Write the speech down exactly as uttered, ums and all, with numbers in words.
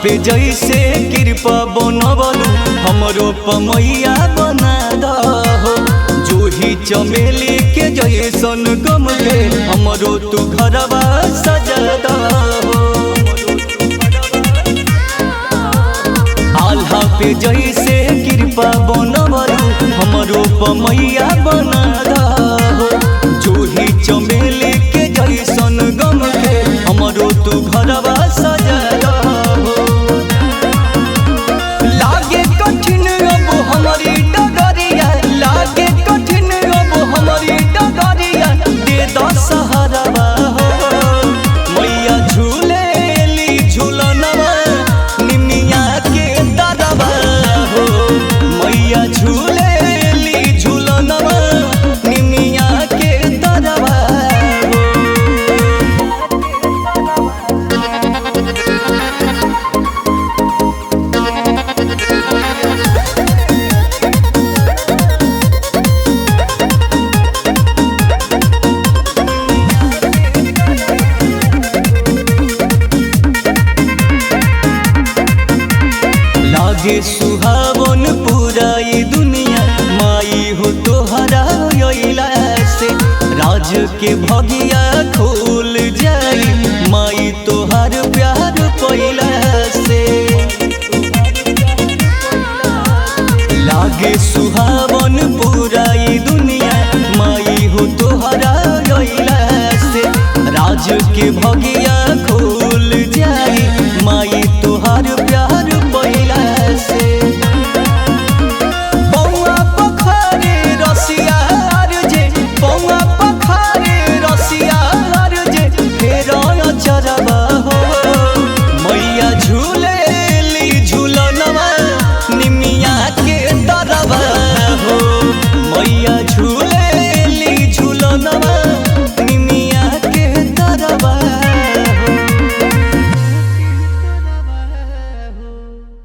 पे जैसे कृपा बनबलू हमरो पमैया बना दहो। जूही चमेली के जैसन गम के हमरो तू घरवा सजा दहो। आल्हा पे जैसे कृपा बनबलू हमरो पमैया बना दहो। जूही चमेली के जैसन गम के हमरो तू घरवा सजा दहो। लागे कठिन अब हमारी डगरिया, लागे कठिन अब हमारी डगरिया, दे द सहारवा हो। मैया झूलेली झूलनवा निमिया के दरवा हो। मैया झूलेली झूलनवा निमिया के दरवा हो। लागे सुहावन पूरा ये दुनिया माई हो तोहरा अइला से। राज के भगिया खोल जाई माई तोहर प्यार पैला से। लागे सुहावन पूरा ये दुनिया माई हो तोहरा अइला से। राज के भगिया